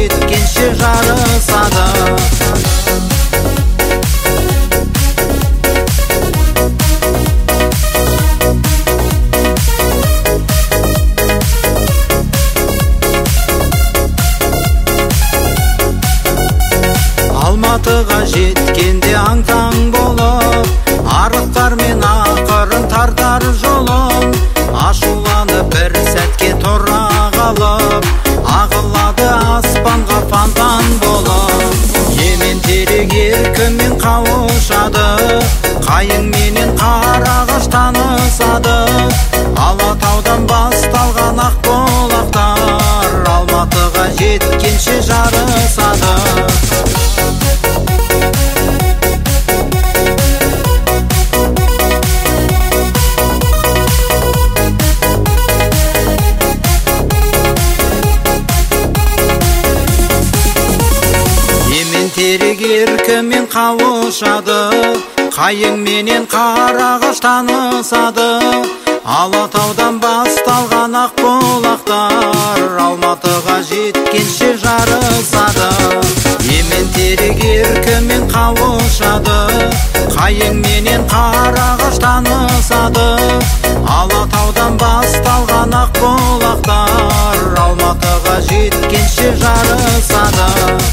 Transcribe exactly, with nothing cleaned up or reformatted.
жеткенше жарысады. Алматыға жеткенде аң-таң болып, арықтар мен ақырын тартар жолын, ашуланып бір сәтке тұра қалып, ағылады аспанға фонтан болып. Емен терек еркімен қауышады, қайың менен қарағаш танысады. Алатаудан басталған ақ бұлақтар, Алматыға жеткенше жарысады. Терек еркімен қауышады, қайың менен қарағаш танысады. Алатаудан басталған ақ бұлақтар, Алматыға жеткенше жарысады. Емен терек еркімен қауышады, қайың менен қарағаш танысады. Алатаудан басталған ақ бұлақтар, Алматыға жеткенше жарысады.